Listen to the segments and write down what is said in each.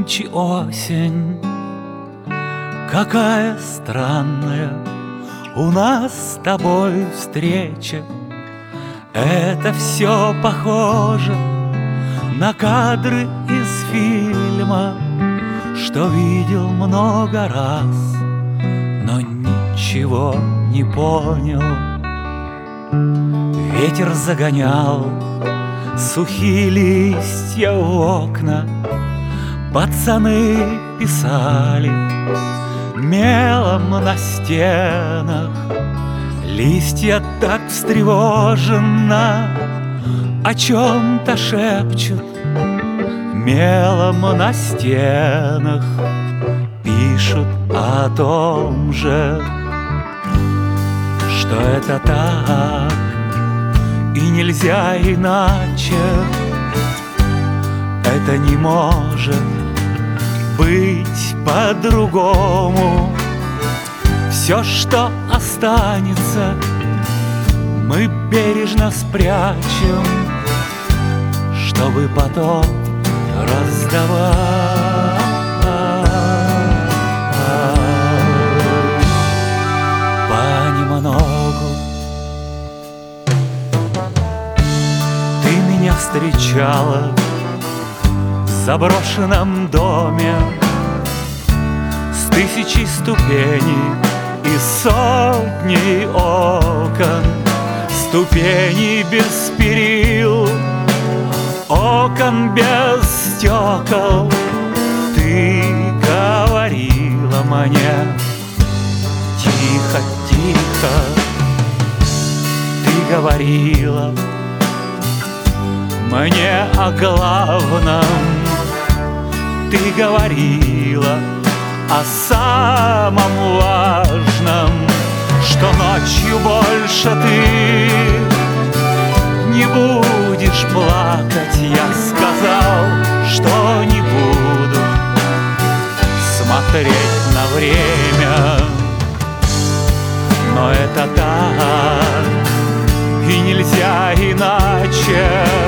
Нынче осень, какая странная у нас с тобой встреча. Это все похоже на кадры из фильма, что видел много раз, но ничего не понял. Ветер загонял сухие листья в окна, пацаны писали мелом на стенах. Листья так встревоженно о чем-то шепчут, мелом на стенах пишут о том же, что это так и нельзя иначе. Это не может быть по-другому. Все, что останется, мы бережно спрячем, чтобы потом раздавать понемногу. Ты меня встречала в заброшенном доме с 1000 ступеней и сотней окон, ступеней без перил, окон без стекол. Ты говорила мне тихо, тихо, ты говорила мне о главном, ты говорила о самом важном, что ночью больше ты не будешь плакать. Я сказал, что не буду смотреть на время, но это так и нельзя иначе.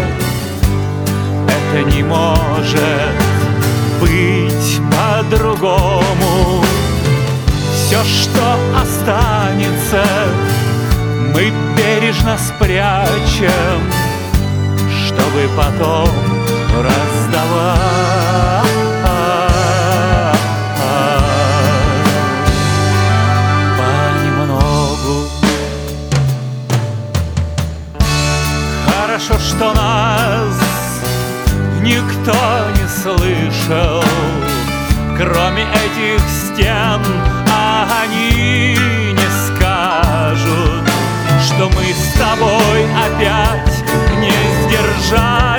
Это не может быть по-другому. Все, что останется, мы бережно спрячем, чтобы потом раздавать понемногу. Хорошо, что нас никто не слышал, кроме этих стен, а они не скажут, что мы с тобой опять не сдержали